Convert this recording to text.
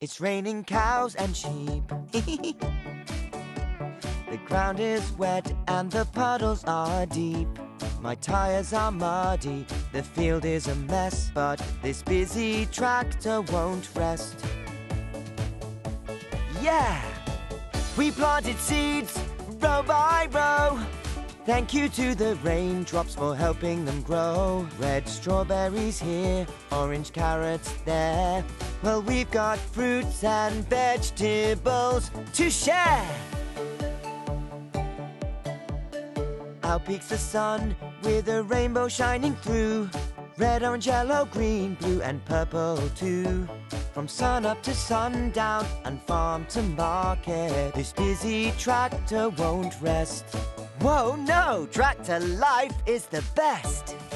It's raining cows and sheep. The ground is wet and the puddles are deep. My tires are muddy, the field is a mess, but this busy tractor won't rest. Yeah! We planted seeds, row by row. Thank you to the raindrops for helping them grow. Red strawberries here, orange carrots there. Well, we've got fruits and vegetables to share. Out peeks the sun with a rainbow shining through. Red, orange, yellow, green, blue and purple too. From sun up to sundown and farm to market, this busy tractor won't rest. Whoa, no! Tractor life is the best!